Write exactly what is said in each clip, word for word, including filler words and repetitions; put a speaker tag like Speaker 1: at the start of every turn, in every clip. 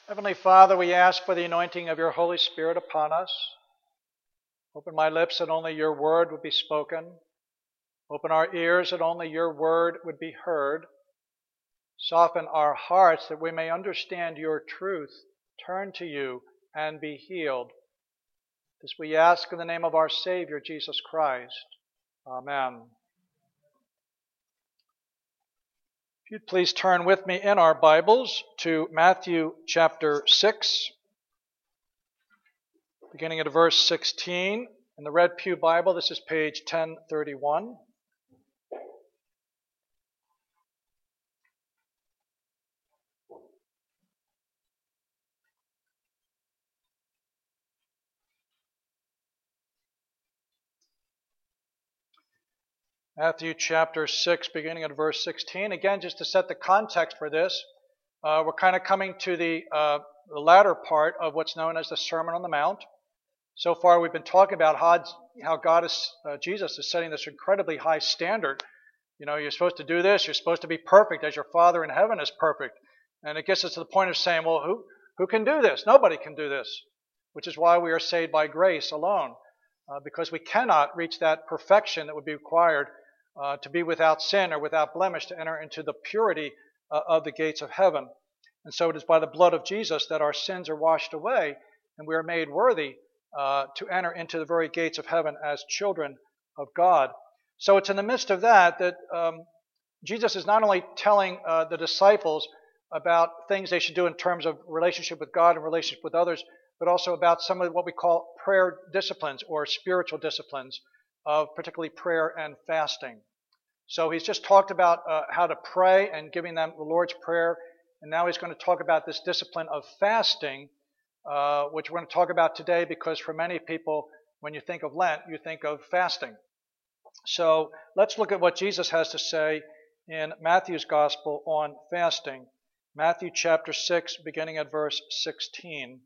Speaker 1: Heavenly Father, we ask for the anointing of your Holy Spirit upon us. Open my lips that only your word would be spoken. Open our ears that only your word would be heard. Soften our hearts that we may understand your truth, turn to you, and be healed. This we ask in the name of our Savior, Jesus Christ. Amen. If you'd please turn with me in our Bibles to Matthew chapter six, beginning at verse sixteen. In the Red Pew Bible, this is page ten thirty-one. Matthew chapter six, beginning at verse sixteen. Again, just to set the context for this, uh, we're kind of coming to the, uh, the latter part of what's known as the Sermon on the Mount. So far, we've been talking about how, how God is, uh, Jesus is setting this incredibly high standard. You know, you're supposed to do this. You're supposed to be perfect as your Father in heaven is perfect. And it gets us to the point of saying, well, who, who can do this? Nobody can do this, which is why we are saved by grace alone, uh, because we cannot reach that perfection that would be required uh, to be without sin or without blemish to enter into the purity uh, of the gates of heaven. And so it is by the blood of Jesus that our sins are washed away and we are made worthy uh, to enter into the very gates of heaven as children of God. So it's in the midst of that that um, Jesus is not only telling uh, the disciples about things they should do in terms of relationship with God and relationship with others, but also about some of what we call prayer disciplines or spiritual disciplines of particularly prayer and fasting. So he's just talked about uh, how to pray and giving them the Lord's Prayer, and now he's going to talk about this discipline of fasting, uh, which we're going to talk about today because for many people, when you think of Lent, you think of fasting. So let's look at what Jesus has to say in Matthew's Gospel on fasting. Matthew chapter six, beginning at verse sixteen.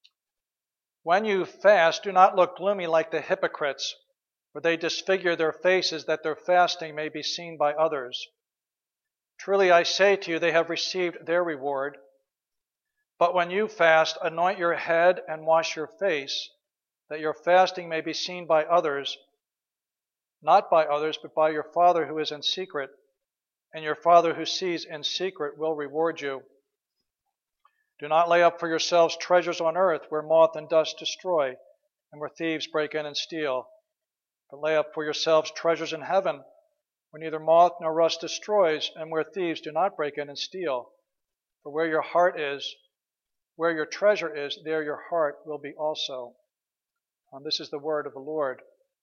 Speaker 1: When you fast, do not look gloomy like the hypocrites, for they disfigure their faces that their fasting may be seen by others. Truly I say to you, they have received their reward. But when you fast, anoint your head and wash your face, that your fasting may be seen by others, not by others, but by your Father who is in secret, and your Father who sees in secret will reward you. Do not lay up for yourselves treasures on earth, where moth and dust destroy, and where thieves break in and steal. But lay up for yourselves treasures in heaven, where neither moth nor rust destroys, and where thieves do not break in and steal. For where your heart is, where your treasure is, there your heart will be also. And this is the word of the Lord.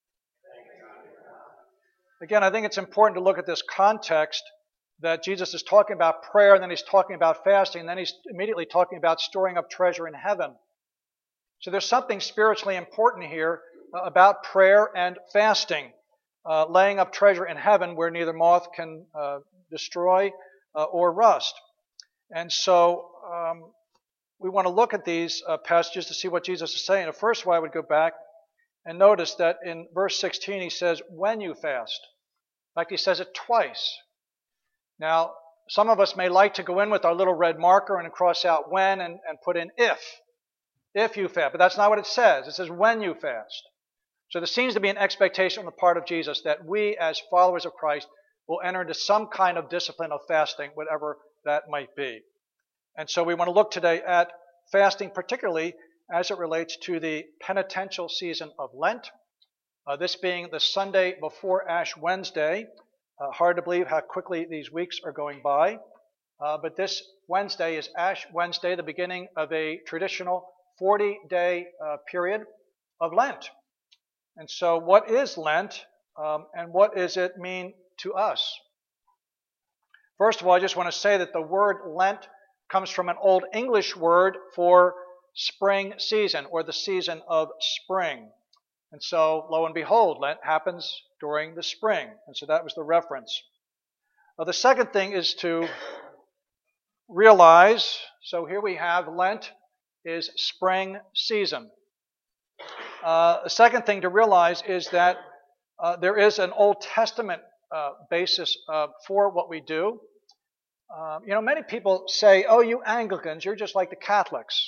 Speaker 1: Again, I think it's important to look at this context that Jesus is talking about prayer, and then he's talking about fasting, and then he's immediately talking about storing up treasure in heaven. So there's something spiritually important here uh, about prayer and fasting, uh, laying up treasure in heaven where neither moth can uh, destroy uh, or rust. And so um, we want to look at these uh, passages to see what Jesus is saying. First of all, I would go back and notice that in verse sixteen he says, when you fast. In fact, he says it twice. Now, some of us may like to go in with our little red marker and cross out when and, and put in if. If you fast. But that's not what it says. It says when you fast. So there seems to be an expectation on the part of Jesus that we as followers of Christ will enter into some kind of discipline of fasting, whatever that might be. And so we want to look today at fasting, particularly as it relates to the penitential season of Lent. Uh, this being the Sunday before Ash Wednesday. Uh, hard to believe how quickly these weeks are going by. Uh, but this Wednesday is Ash Wednesday, the beginning of a traditional forty-day uh, period of Lent. And so what is Lent, um, and what does it mean to us? First of all, I just want to say that the word Lent comes from an Old English word for spring season, or the season of spring. And so, lo and behold, Lent happens during the spring. And so that was the reference. Uh, the second thing is to realize, so here we have Lent is spring season. Uh, the second thing to realize is that uh, there is an Old Testament uh, basis uh, for what we do. Um, you know, many people say, oh, you Anglicans, you're just like the Catholics.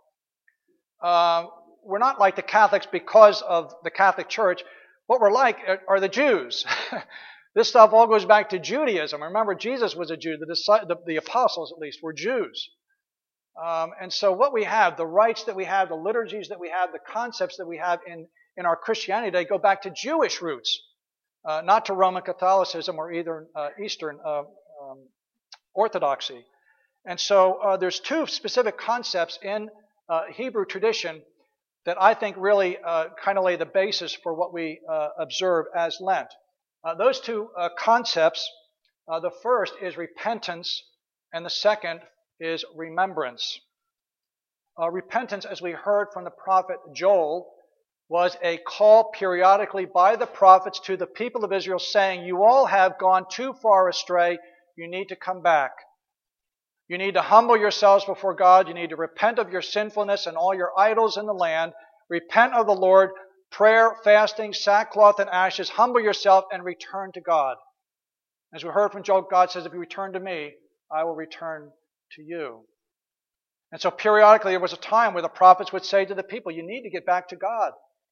Speaker 1: Uh, we're not like the Catholics because of the Catholic Church. What we're like are, are the Jews. This stuff all goes back to Judaism. Remember, Jesus was a Jew. The, the, the apostles, at least, were Jews. Um, and so what we have, the rites that we have, the liturgies that we have, the concepts that we have in, in our Christianity, they go back to Jewish roots, uh, not to Roman Catholicism or either uh, Eastern uh, um, Orthodoxy. And so uh, there's two specific concepts in uh, Hebrew tradition that I think really uh, kind of lay the basis for what we uh, observe as Lent. Uh, those two uh, concepts, uh, the first is repentance, and the second is remembrance. Uh, repentance, as we heard from the prophet Joel, was a call periodically by the prophets to the people of Israel saying, you all have gone too far astray, you need to come back. You need to humble yourselves before God. You need to repent of your sinfulness and all your idols in the land. Repent of the Lord, prayer, fasting, sackcloth, and ashes. Humble yourself and return to God. As we heard from Job, God says, if you return to me, I will return to you. And so periodically there was a time where the prophets would say to the people, you need to get back to God.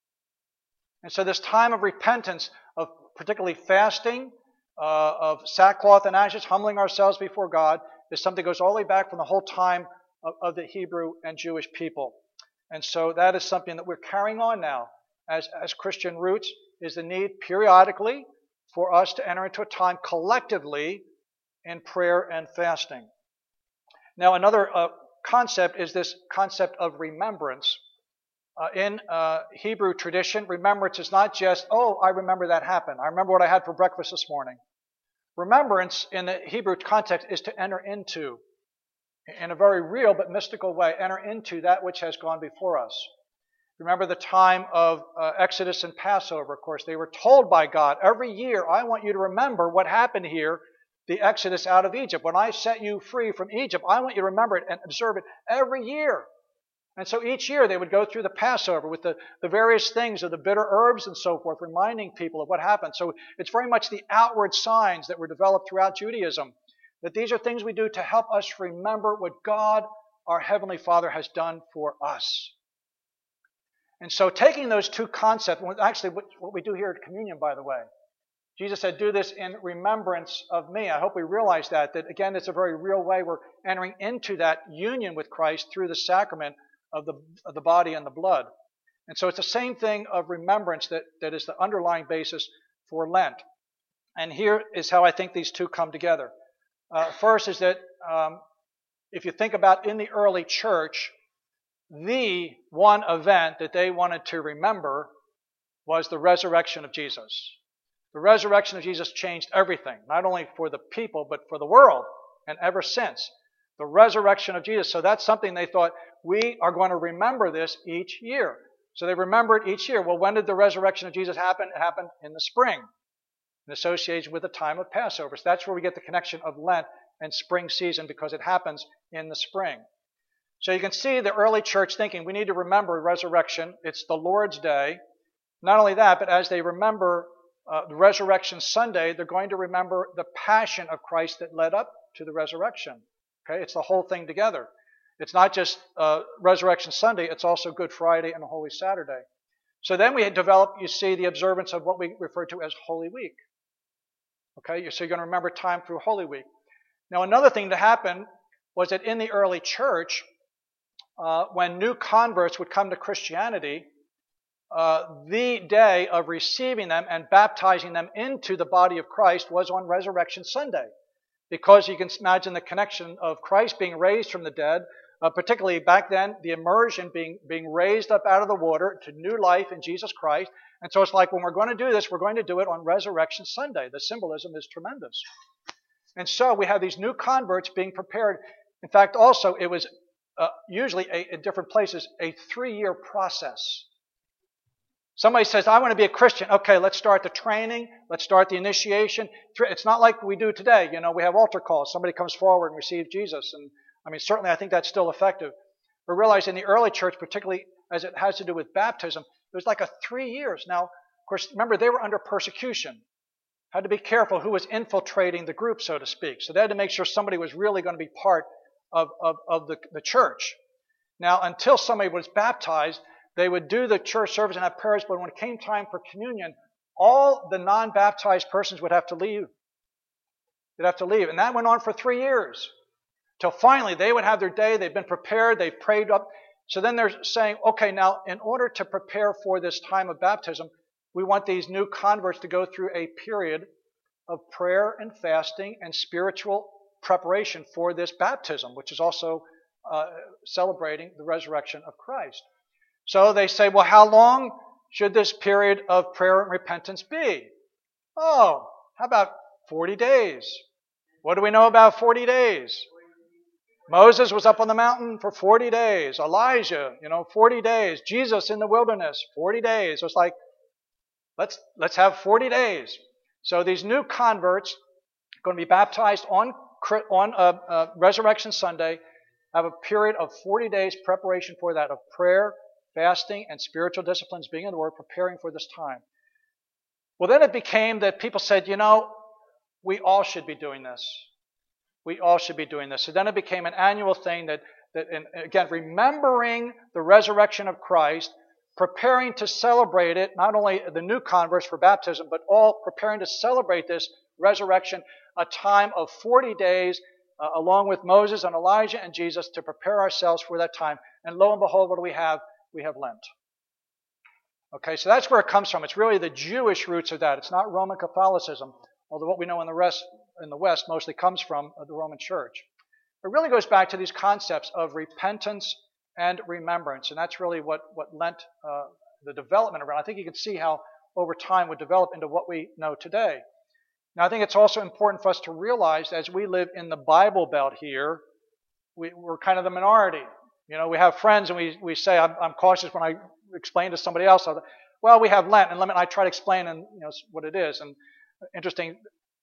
Speaker 1: And so this time of repentance, of particularly fasting, uh, of sackcloth and ashes, humbling ourselves before God, is something that goes all the way back from the whole time of, of the Hebrew and Jewish people. And so that is something that we're carrying on now as, as Christian roots, is the need periodically for us to enter into a time collectively in prayer and fasting. Now another uh, concept is this concept of remembrance. Uh, in uh, Hebrew tradition, remembrance is not just, oh, I remember that happened. I remember what I had for breakfast this morning. Remembrance in the Hebrew context is to enter into, in a very real but mystical way, enter into that which has gone before us. Remember the time of uh, Exodus and Passover, of course. They were told by God, every year, I want you to remember what happened here, the Exodus out of Egypt. When I set you free from Egypt, I want you to remember it and observe it every year. And so each year they would go through the Passover with the, the various things of the bitter herbs and so forth, reminding people of what happened. So it's very much the outward signs that were developed throughout Judaism, that these are things we do to help us remember what God, our Heavenly Father, has done for us. And so taking those two concepts, actually what we do here at communion, by the way, Jesus said, do this in remembrance of me. I hope we realize that, that again, it's a very real way we're entering into that union with Christ through the sacrament of the, of the body and the blood. And so it's the same thing of remembrance that, that is the underlying basis for Lent. And here is how I think these two come together. Uh, first is that um, if you think about in the early church, the one event that they wanted to remember was the resurrection of Jesus. The resurrection of Jesus changed everything, not only for the people, but for the world, and ever since. The resurrection of Jesus. So that's something they thought, we are going to remember this each year. So they remember it each year. Well, when did the resurrection of Jesus happen? It happened in the spring, in association with the time of Passover. So that's where we get the connection of Lent and spring season, because it happens in the spring. So you can see the early church thinking, we need to remember resurrection. It's the Lord's Day. Not only that, but as they remember uh, the Resurrection Sunday, they're going to remember the passion of Christ that led up to the resurrection. Okay, it's the whole thing together. It's not just uh, Resurrection Sunday, it's also Good Friday and Holy Saturday. So then we had developed, you see, the observance of what we refer to as Holy Week. Okay, so you're going to remember time through Holy Week. Now another thing to happen was that in the early church, uh, when new converts would come to Christianity, uh, the day of receiving them and baptizing them into the body of Christ was on Resurrection Sunday. Because you can imagine the connection of Christ being raised from the dead, uh, particularly back then, the immersion being, being raised up out of the water to new life in Jesus Christ. And so it's like, when we're going to do this, we're going to do it on Resurrection Sunday. The symbolism is tremendous. And so we have these new converts being prepared. In fact, also, it was uh, usually a, in different places, a three-year process. Somebody says, I want to be a Christian. Okay, let's start the training. Let's start the initiation. It's not like we do today. You know, we have altar calls. Somebody comes forward and receives Jesus. And I mean, certainly I think that's still effective. But realize in the early church, particularly as it has to do with baptism, it was like a three years. Now, of course, remember, they were under persecution. had to be careful who was infiltrating the group, so to speak. So they had to make sure somebody was really going to be part of, of, of the, the church. Now, until somebody was baptized, they would do the church service and have prayers, but when it came time for communion, all the non-baptized persons would have to leave. They'd have to leave. And that went on for three years. Till finally they would have their day, they've been prepared, they've prayed up. So then they're saying, okay, now in order to prepare for this time of baptism, we want these new converts to go through a period of prayer and fasting and spiritual preparation for this baptism, which is also uh, celebrating the resurrection of Christ. So they say, well, how long should this period of prayer and repentance be? Oh, how about forty days? What do we know about forty days? Moses was up on the mountain for forty days. Elijah, you know, forty days. Jesus in the wilderness, forty days. So it's like, let's let's have forty days. So these new converts are going to be baptized on on uh, uh, Resurrection Sunday, have a period of forty days preparation for that, of prayer, fasting, and spiritual disciplines, being in the Word, preparing for this time. Well, then it became that people said, you know, we all should be doing this. We all should be doing this. So then it became an annual thing that, that and again, remembering the resurrection of Christ, preparing to celebrate it, not only the new converts for baptism, but all preparing to celebrate this resurrection, a time of forty days, uh, along with Moses and Elijah and Jesus, to prepare ourselves for that time. And lo and behold, what do we have? We have Lent. Okay, so that's where it comes from. It's really the Jewish roots of that. It's not Roman Catholicism, although what we know in the rest in the West mostly comes from the Roman Church. It really goes back to these concepts of repentance and remembrance, and that's really what, what Lent, uh, the development around. I think you can see how over time would develop into what we know today. Now, I think it's also important for us to realize as we live in the Bible Belt here, we, we're kind of the minority. You know, we have friends and we, we say, I'm, I'm cautious when I explain to somebody else, well, we have Lent, and let me, I try to explain and, you know, what it is. And interesting,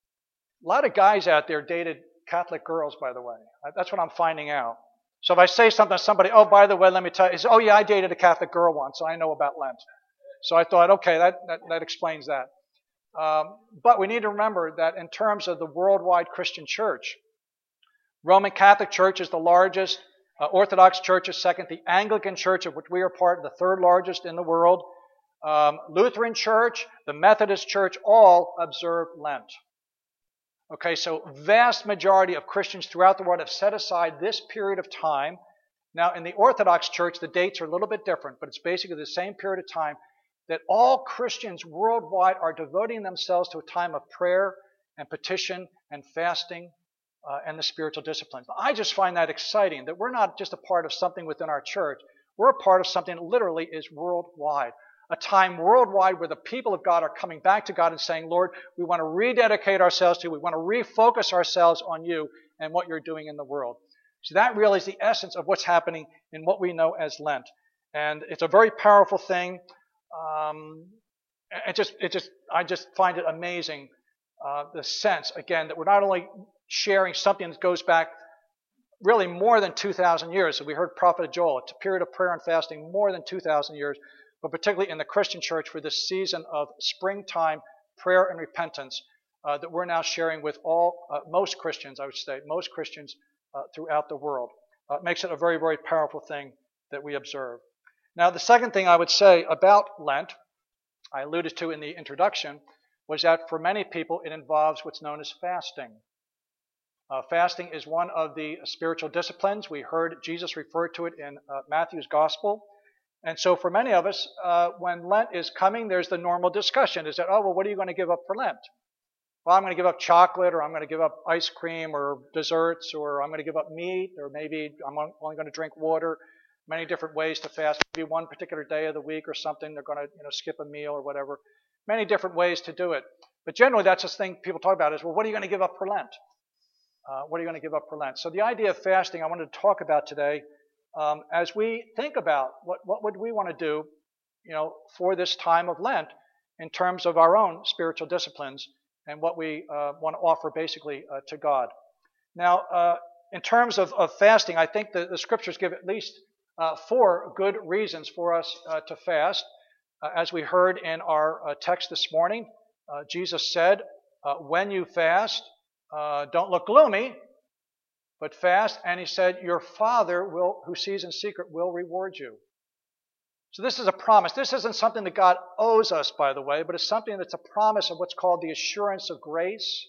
Speaker 1: a lot of guys out there dated Catholic girls, by the way. That's what I'm finding out. So if I say something to somebody, oh, by the way, let me tell you, he says, oh, yeah, I dated a Catholic girl once, so I know about Lent. So I thought, okay, that, that, that explains that. Um, but we need to remember that in terms of the worldwide Christian church, Roman Catholic Church is the largest, uh, Orthodox Church is second, the Anglican Church, of which we are part, the third largest in the world, um, Lutheran Church, the Methodist Church, all observe Lent. Okay, so vast majority of Christians throughout the world have set aside this period of time. Now, in the Orthodox Church, the dates are a little bit different, but it's basically the same period of time that all Christians worldwide are devoting themselves to a time of prayer and petition and fasting uh, and the spiritual disciplines. I just find that exciting, that we're not just a part of something within our church. We're a part of something that literally is worldwide. A time worldwide where the people of God are coming back to God and saying, Lord, we want to rededicate ourselves to you. We want to refocus ourselves on you and what you're doing in the world. So that really is the essence of what's happening in what we know as Lent. And it's a very powerful thing. Um, it just, it just, I just find it amazing, uh, the sense, again, that we're not only sharing something that goes back really more than two thousand years. So we heard Prophet Joel, it's a period of prayer and fasting more than two thousand years, but particularly in the Christian church for this season of springtime prayer and repentance uh, that we're now sharing with all, uh, most Christians, I would say, most Christians uh, throughout the world. Uh, it makes it a very, very powerful thing that we observe. Now, the second thing I would say about Lent, I alluded to in the introduction, was that for many people it involves what's known as fasting. Uh, fasting is one of the spiritual disciplines. We heard Jesus refer to it in uh, Matthew's Gospel. And so for many of us, uh, when Lent is coming, there's the normal discussion. Is that, oh, well, what are you going to give up for Lent? Well, I'm going to give up chocolate, or I'm going to give up ice cream or desserts, or I'm going to give up meat, or maybe I'm only going to drink water. Many different ways to fast. Maybe one particular day of the week or something, they're going to you know, skip a meal or whatever. Many different ways to do it. But generally, that's the thing people talk about is, well, what are you going to give up for Lent? Uh, what are you going to give up for Lent? So the idea of fasting I wanted to talk about today, um, as we think about what, what would we want to do, you know, for this time of Lent in terms of our own spiritual disciplines and what we uh, want to offer basically uh, to God. Now, uh, in terms of, of fasting, I think the, the scriptures give at least uh, four good reasons for us uh, to fast. Uh, as we heard in our uh, text this morning, uh, Jesus said, uh, when you fast, uh, don't look gloomy, but fast. And he said, your Father will, who sees in secret will reward you. So this is a promise. This isn't something that God owes us, by the way, but it's something that's a promise of what's called the assurance of grace.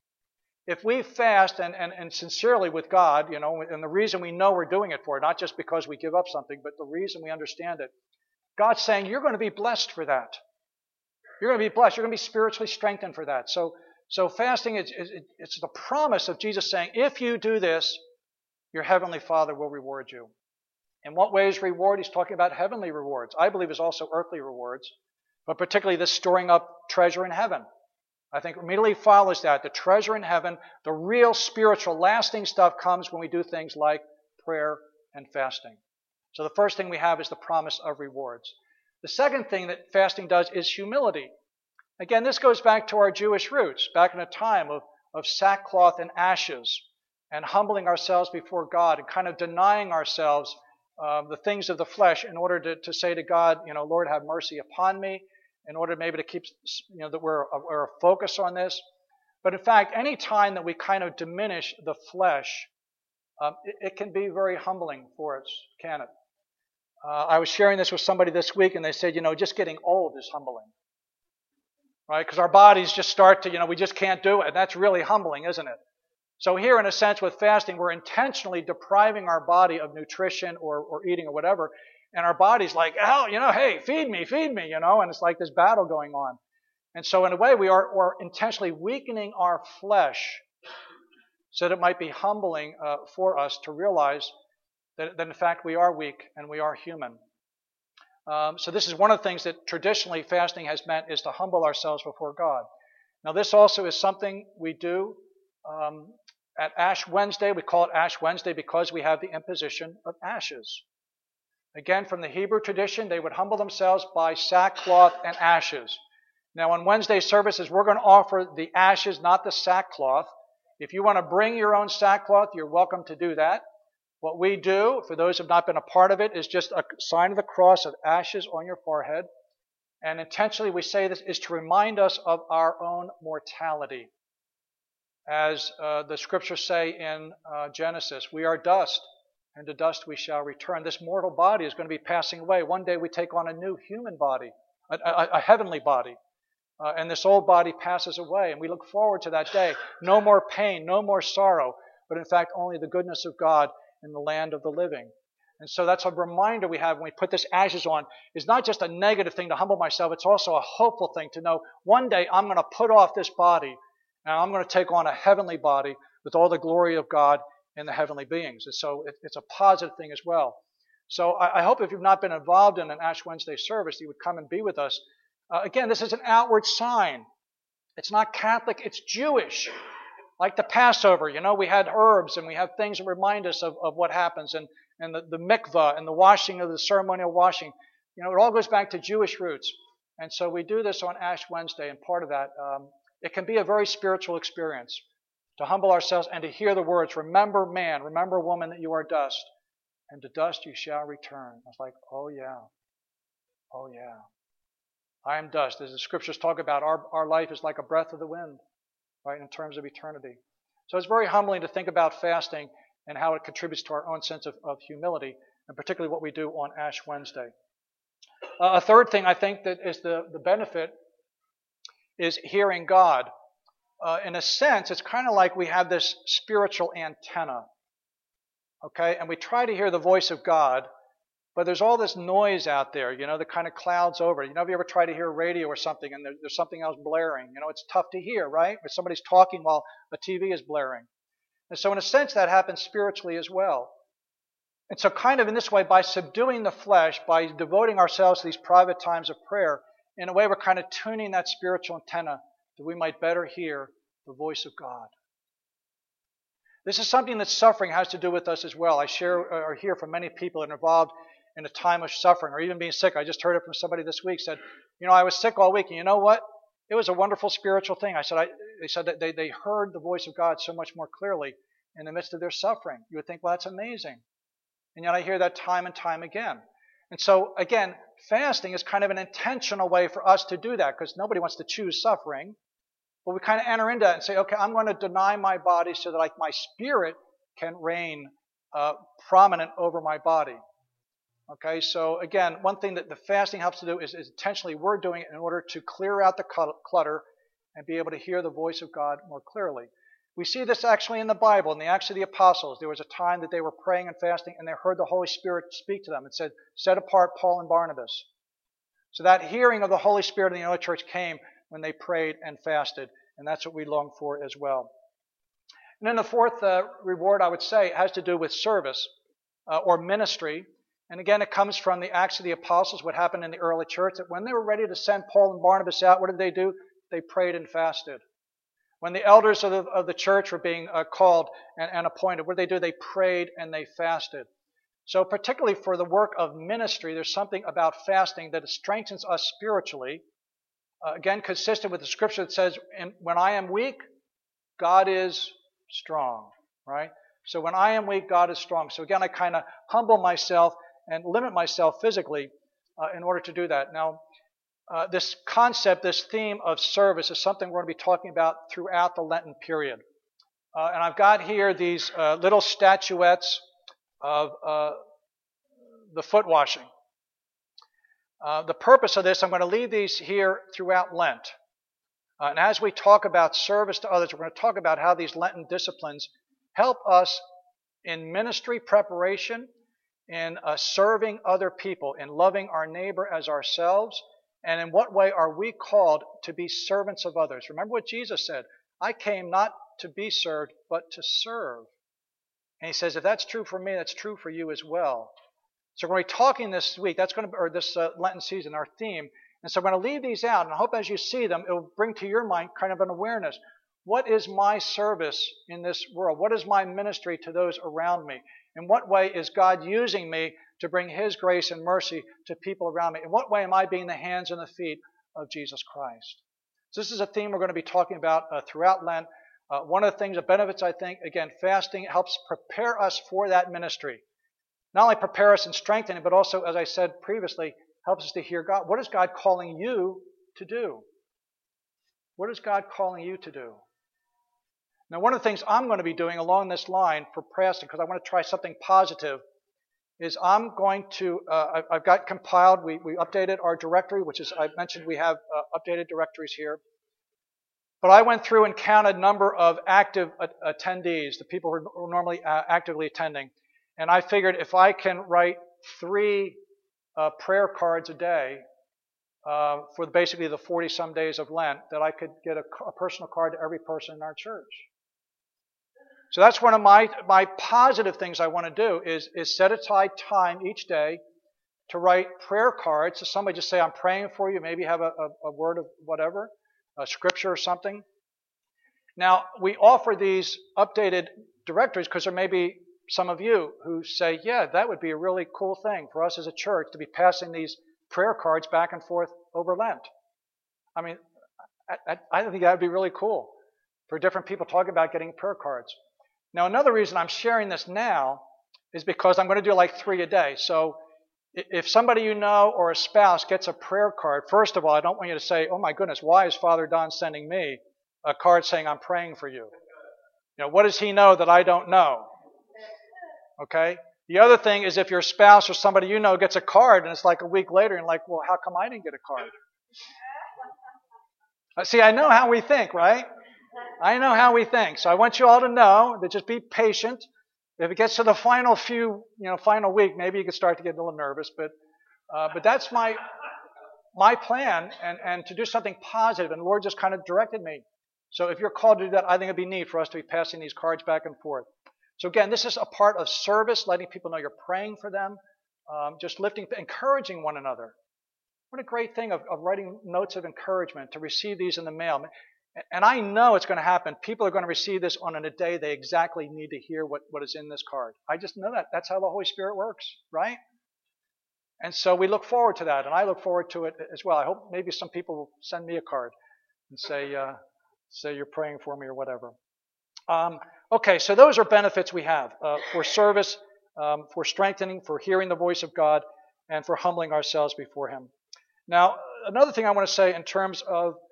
Speaker 1: If we fast and, and, and sincerely with God, you know, and the reason we know we're doing it for, not just because we give up something, but the reason we understand it, God's saying you're going to be blessed for that. You're going to be blessed. You're going to be spiritually strengthened for that. So, so fasting, is, is, it's the promise of Jesus saying, if you do this, your heavenly Father will reward you. In what ways reward? He's talking about heavenly rewards. I believe is also earthly rewards, but particularly this storing up treasure in heaven. I think immediately follows that. The treasure in heaven, the real spiritual, lasting stuff comes when we do things like prayer and fasting. So the first thing we have is the promise of rewards. The second thing that fasting does is humility. Again, this goes back to our Jewish roots, back in a time of, of sackcloth and ashes, and humbling ourselves before God and kind of denying ourselves uh, the things of the flesh in order to, to say to God, you know, Lord, have mercy upon me, in order maybe to keep, you know, that we're, we're a focus on this. But in fact, any time that we kind of diminish the flesh, um, it, it can be very humbling for us, can it? Uh, I was sharing this with somebody this week, and they said, you know, just getting old is humbling, right? Because our bodies just start to, you know, we just can't do it. And that's really humbling, isn't it? So here, in a sense, with fasting, we're intentionally depriving our body of nutrition or, or eating or whatever. And our body's like, oh, you know, hey, feed me, feed me, you know, and it's like this battle going on. And so in a way, we are we're intentionally weakening our flesh so that it might be humbling uh, for us to realize that, that, in fact, we are weak and we are human. Um, so this is one of the things that traditionally fasting has meant, is to humble ourselves before God. Now, this also is something we do um, at Ash Wednesday. We call it Ash Wednesday because we have the imposition of ashes. Again, from the Hebrew tradition, they would humble themselves by sackcloth and ashes. Now, on Wednesday services, we're going to offer the ashes, not the sackcloth. If you want to bring your own sackcloth, you're welcome to do that. What we do, for those who have not been a part of it, is just a sign of the cross of ashes on your forehead. And intentionally we say this is to remind us of our own mortality. As uh, the scriptures say in uh, Genesis, we are dust, and to dust we shall return. This mortal body is going to be passing away. One day we take on a new human body, a, a, a heavenly body. Uh, and this old body passes away, and we look forward to that day. No more pain, no more sorrow, but in fact only the goodness of God in the land of the living. And so that's a reminder we have when we put this ashes on. It's not just a negative thing to humble myself, it's also a hopeful thing to know one day I'm going to put off this body, and I'm going to take on a heavenly body with all the glory of God and the heavenly beings. And so it, it's a positive thing as well. So I, I hope if you've not been involved in an Ash Wednesday service, you would come and be with us. Uh, again, this is an outward sign. It's not Catholic, it's Jewish. Like the Passover, you know, we had herbs and we have things that remind us of, of what happens, and, and the, the mikvah and the washing of the ceremonial washing. You know, it all goes back to Jewish roots. And so we do this on Ash Wednesday, and part of that, um, it can be a very spiritual experience to humble ourselves and to hear the words, remember man, remember woman that you are dust, and to dust you shall return. It's like, oh yeah, oh yeah. I am dust. As the scriptures talk about, our, our life is like a breath of the wind, right, in terms of eternity. So it's very humbling to think about fasting and how it contributes to our own sense of, of humility, and particularly what we do on Ash Wednesday. Uh, a third thing I think that is the, the benefit is hearing God. Uh, in a sense, it's kind of like we have this spiritual antenna, okay, and we try to hear the voice of God, but there's all this noise out there, you know, that kind of clouds over. You know, if you ever try to hear radio or something and there, there's something else blaring, you know, it's tough to hear, right? Or somebody's talking while a T V is blaring. And so in a sense, that happens spiritually as well. And so kind of in this way, by subduing the flesh, by devoting ourselves to these private times of prayer, in a way we're kind of tuning that spiritual antenna that we might better hear the voice of God. This is something that suffering has to do with us as well. I share or hear from many people that are involved in a time of suffering or even being sick. I just heard it from somebody this week, said, you know, I was sick all week, and you know what? It was a wonderful spiritual thing. I said, I, they said that they, they heard the voice of God so much more clearly in the midst of their suffering. You would think, well, that's amazing. And yet I hear that time and time again. And so, again, fasting is kind of an intentional way for us to do that, because nobody wants to choose suffering. But we kind of enter into that and say, okay, I'm going to deny my body so that like my spirit can reign uh, prominent over my body. Okay, so again, one thing that the fasting helps to do is, is intentionally we're doing it in order to clear out the clutter and be able to hear the voice of God more clearly. We see this actually in the Bible, in the Acts of the Apostles. There was a time that they were praying and fasting and they heard the Holy Spirit speak to them and said, set apart Paul and Barnabas. So that hearing of the Holy Spirit in the early church came when they prayed and fasted, and that's what we long for as well. And then the fourth uh, reward, I would say, has to do with service uh, or ministry. And again, it comes from the Acts of the Apostles, what happened in the early church, that when they were ready to send Paul and Barnabas out, what did they do? They prayed and fasted. When the elders of the, of the church were being uh, called and, and appointed, what did they do? They prayed and they fasted. So particularly for the work of ministry, there's something about fasting that strengthens us spiritually. Uh, again, consistent with the scripture that says, when I am weak, God is strong, right? So when I am weak, God is strong. So again, I kind of humble myself and limit myself physically uh, in order to do that. Now, uh, this concept, this theme of service is something we're going to be talking about throughout the Lenten period. Uh, and I've got here these uh, little statuettes of uh, the foot washing. Uh, the purpose of this, I'm going to leave these here throughout Lent. Uh, and as we talk about service to others, we're going to talk about how these Lenten disciplines help us in ministry preparation, in uh, serving other people, in loving our neighbor as ourselves, and in what way are we called to be servants of others. Remember what Jesus said, I came not to be served, but to serve. And he says, if that's true for me, that's true for you as well. So we're going to be talking this week, that's going to be, or this uh, Lenten season, our theme. And so I'm going to leave these out, and I hope as you see them, it will bring to your mind kind of an awareness. What is my service in this world? What is my ministry to those around me? In what way is God using me to bring His grace and mercy to people around me? In what way am I being the hands and the feet of Jesus Christ? So this is a theme we're going to be talking about uh, throughout Lent. Uh, one of the things, the benefits, I think, again, fasting helps prepare us for that ministry. Not only prepare us and strengthen it, but also, as I said previously, helps us to hear God. What is God calling you to do? What is God calling you to do? Now, one of the things I'm going to be doing along this line for fasting, because I want to try something positive, is I'm going to, uh, I've got compiled, we, we updated our directory, which is, I mentioned we have uh, updated directories here. But I went through and counted number of active a- attendees, the people who are normally uh, actively attending. And I figured if I can write three uh, prayer cards a day uh, for basically the forty-some days of Lent, that I could get a, a personal card to every person in our church. So that's one of my, my positive things I want to do is, is set aside time each day to write prayer cards. So somebody just say, I'm praying for you, maybe have a, a, a word of whatever, a scripture or something. Now, we offer these updated directories because there may be some of you who say, yeah, that would be a really cool thing for us as a church to be passing these prayer cards back and forth over Lent. I mean, I, I, I think that would be really cool for different people talking about getting prayer cards. Now, another reason I'm sharing this now is because I'm going to do like three a day. So if somebody you know or a spouse gets a prayer card, first of all, I don't want you to say, oh my goodness, why is Father Don sending me a card saying I'm praying for you? You know, what does he know that I don't know? Okay? The other thing is if your spouse or somebody you know gets a card and it's like a week later and like, well, how come I didn't get a card? See, I know how we think, right? I know how we think. So I want you all to know that just be patient. If it gets to the final few, you know, final week, maybe you can start to get a little nervous. But uh, but that's my my plan, and, and to do something positive. And the Lord just kind of directed me. So if you're called to do that, I think it'd be neat for us to be passing these cards back and forth. So again, this is a part of service, letting people know you're praying for them, um, just lifting, encouraging one another. What a great thing of, of writing notes of encouragement, to receive these in the mail. And I know it's going to happen. People are going to receive this on a day they exactly need to hear what, what is in this card. I just know that. That's how the Holy Spirit works, right? And so we look forward to that, and I look forward to it as well. I hope maybe some people will send me a card and say, uh, say you're praying for me or whatever. Um, okay, so those are benefits we have uh, for service, um, for strengthening, for hearing the voice of God, and for humbling ourselves before Him. Now, another thing I want to say in terms of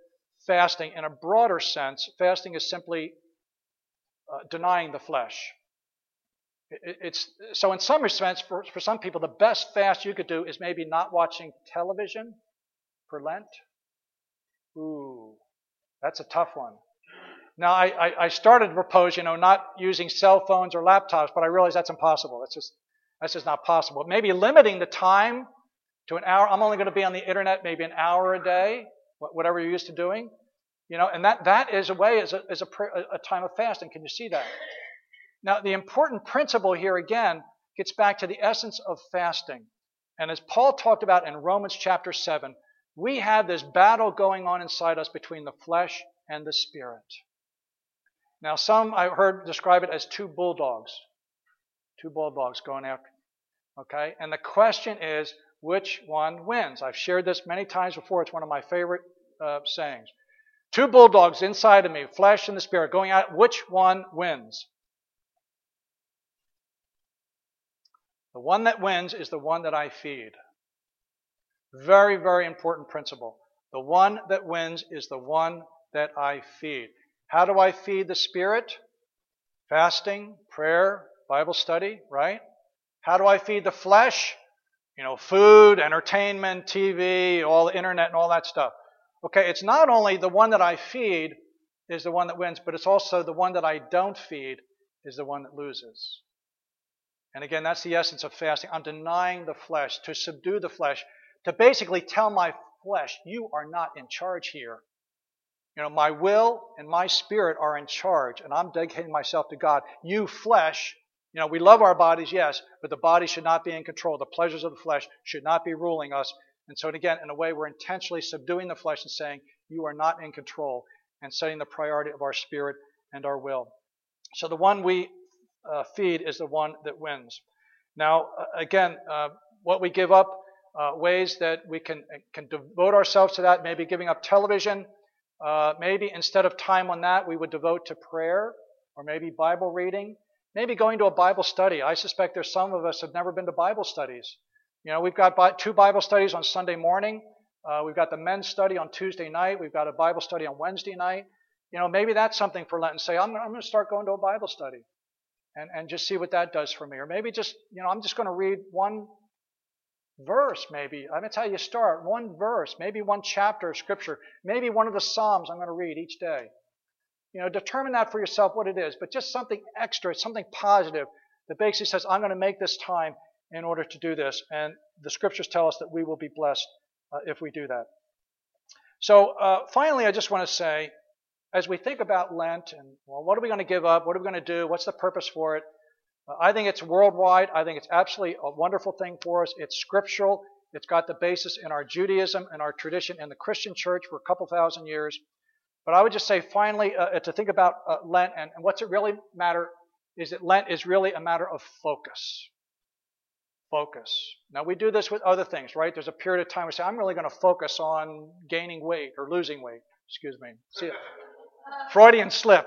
Speaker 1: fasting in a broader sense. Fasting is simply uh, denying the flesh. It, it's so in some respects, for, for some people, the best fast you could do is maybe not watching television for Lent. Ooh, that's a tough one. Now, I, I, I started to propose, you know, not using cell phones or laptops, but I realize that's impossible. That's just that's just not possible. Maybe limiting the time to an hour. I'm only going to be on the internet maybe an hour a day, whatever you're used to doing. You know, and that, that is a way, is a, is a, a time of fasting. Can you see that? Now, the important principle here again gets back to the essence of fasting. And as Paul talked about in Romans chapter seven, we have this battle going on inside us between the flesh and the spirit. Now, some I heard describe it as two bulldogs. Two bulldogs going after. Okay? And the question is, which one wins? I've shared this many times before. It's one of my favorite uh, sayings. Two bulldogs inside of me, flesh and the spirit, going at which one wins? The one that wins is the one that I feed. Very, very important principle. The one that wins is the one that I feed. How do I feed the spirit? Fasting, prayer, Bible study, right? How do I feed the flesh? You know, food, entertainment, T V, all the internet and all that stuff. Okay, it's not only the one that I feed is the one that wins, but it's also the one that I don't feed is the one that loses. And again, that's the essence of fasting. I'm denying the flesh, to subdue the flesh, to basically tell my flesh, you are not in charge here. You know, my will and my spirit are in charge, and I'm dedicating myself to God. You flesh, you know, we love our bodies, yes, but the body should not be in control. The pleasures of the flesh should not be ruling us. And so again, in a way, we're intentionally subduing the flesh and saying, you are not in control, and setting the priority of our spirit and our will. So the one we uh, feed is the one that wins. Now, uh, again, uh, what we give up, uh, ways that we can, can devote ourselves to that, maybe giving up television. Uh, maybe instead of time on that, we would devote to prayer or maybe Bible reading. Maybe going to a Bible study. I suspect there's some of us who have never been to Bible studies. You know, we've got two Bible studies on Sunday morning. Uh, we've got the men's study on Tuesday night. We've got a Bible study on Wednesday night. You know, maybe that's something for Lent and say, I'm, I'm going to start going to a Bible study and, and just see what that does for me. Or maybe just, you know, I'm just going to read one verse maybe. I mean, that's how you start. One verse, maybe one chapter of Scripture, maybe one of the Psalms I'm going to read each day. You know, determine that for yourself what it is, but just something extra, something positive that basically says, I'm going to make this time in order to do this. And the Scriptures tell us that we will be blessed uh, if we do that. So uh, finally, I just want to say, as we think about Lent and, well, what are we going to give up? What are we going to do? What's the purpose for it? Uh, I think it's worldwide. I think it's absolutely a wonderful thing for us. It's scriptural. It's got the basis in our Judaism and our tradition in the Christian church for a couple thousand years. But I would just say finally uh, to think about uh, Lent and, and what's it really matter is that Lent is really a matter of focus. Focus. Now we do this with other things, right? There's a period of time we say, I'm really going to focus on gaining weight or losing weight. Excuse me. See it? Freudian slip.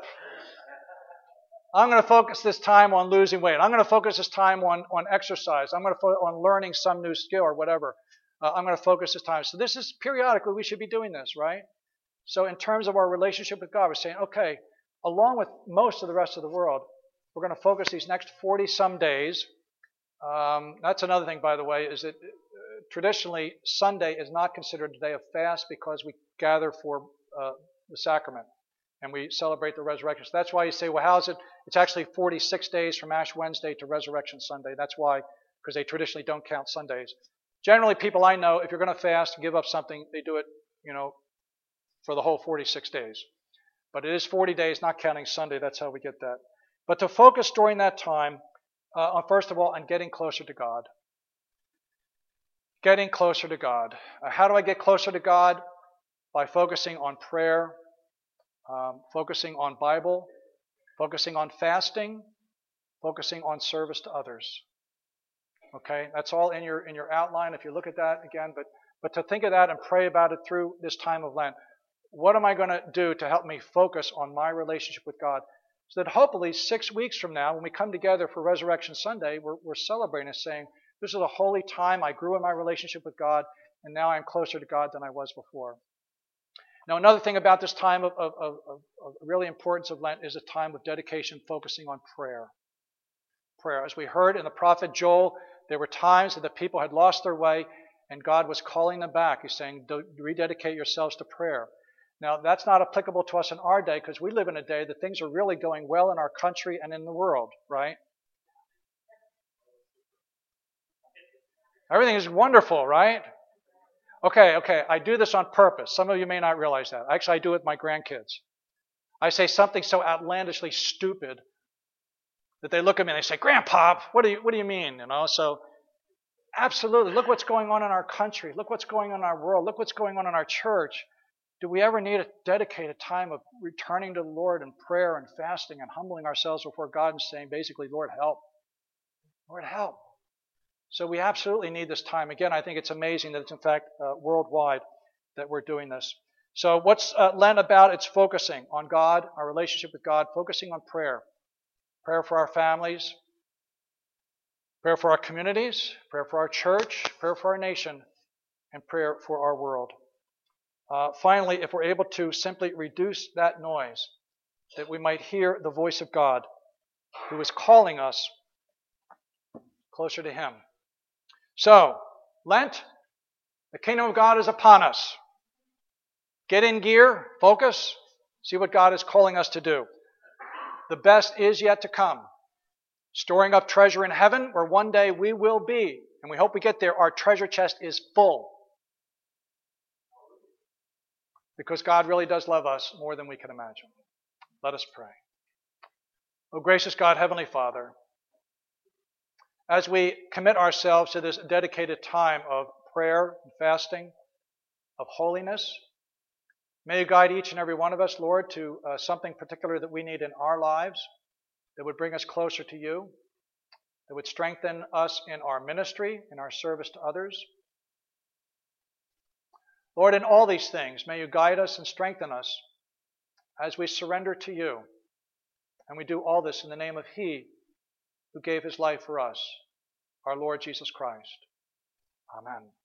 Speaker 1: I'm going to focus this time on losing weight. I'm going to focus this time on, on exercise. I'm going to focus on learning some new skill or whatever. Uh, I'm going to focus this time. So this is periodically we should be doing this, right? So in terms of our relationship with God, we're saying, okay, along with most of the rest of the world, we're going to focus these next forty-some days. Um, that's another thing, by the way, is that uh, traditionally Sunday is not considered a day of fast because we gather for uh, the sacrament and we celebrate the resurrection. So that's why you say, well, how is it? It's actually forty-six days from Ash Wednesday to Resurrection Sunday. That's why, because they traditionally don't count Sundays. Generally, people I know, if you're going to fast and give up something, they do it, you know, for the whole forty-six days. But it is forty days, not counting Sunday. That's how we get that. But to focus during that time, uh, on first of all, on getting closer to God. Getting closer to God. Uh, how do I get closer to God? By focusing on prayer, um, focusing on Bible, focusing on fasting, focusing on service to others. Okay, that's all in your in your outline. If you look at that again, but but to think of that and pray about it through this time of Lent. What am I going to do to help me focus on my relationship with God? So that hopefully six weeks from now, when we come together for Resurrection Sunday, we're, we're celebrating and saying, this is a holy time. I grew in my relationship with God, and now I'm closer to God than I was before. Now, another thing about this time of, of, of, of really importance of Lent is a time of dedication focusing on prayer. Prayer. As we heard in the prophet Joel, there were times that the people had lost their way and God was calling them back. He's saying, rededicate yourselves to prayer. Now, that's not applicable to us in our day because we live in a day that things are really going well in our country and in the world, right? Everything is wonderful, right? Okay, okay, I do this on purpose. Some of you may not realize that. Actually, I do it with my grandkids. I say something so outlandishly stupid that they look at me and they say, Grandpa, what do you, what do you mean? You know, so absolutely, look what's going on in our country. Look what's going on in our world. Look what's going on in our church. Do we ever need to dedicate a time of returning to the Lord in prayer and fasting and humbling ourselves before God and saying, basically, Lord, help. Lord, help. So we absolutely need this time. Again, I think it's amazing that it's, in fact, uh, worldwide that we're doing this. So what's uh, Lent about? It's focusing on God, our relationship with God, focusing on prayer. Prayer for our families, prayer for our communities, prayer for our church, prayer for our nation, and prayer for our world. Uh, finally, if we're able to simply reduce that noise, that we might hear the voice of God who is calling us closer to Him. So, Lent, the kingdom of God is upon us. Get in gear, focus, see what God is calling us to do. The best is yet to come. Storing up treasure in heaven where one day we will be. And we hope we get there. Our treasure chest is full. Because God really does love us more than we can imagine. Let us pray. Oh, gracious God, Heavenly Father, as we commit ourselves to this dedicated time of prayer and fasting, of holiness, may you guide each and every one of us, Lord, to uh, something particular that we need in our lives that would bring us closer to you, that would strengthen us in our ministry, in our service to others. Lord, in all these things, may you guide us and strengthen us as we surrender to you. And we do all this in the name of He who gave His life for us, our Lord Jesus Christ. Amen.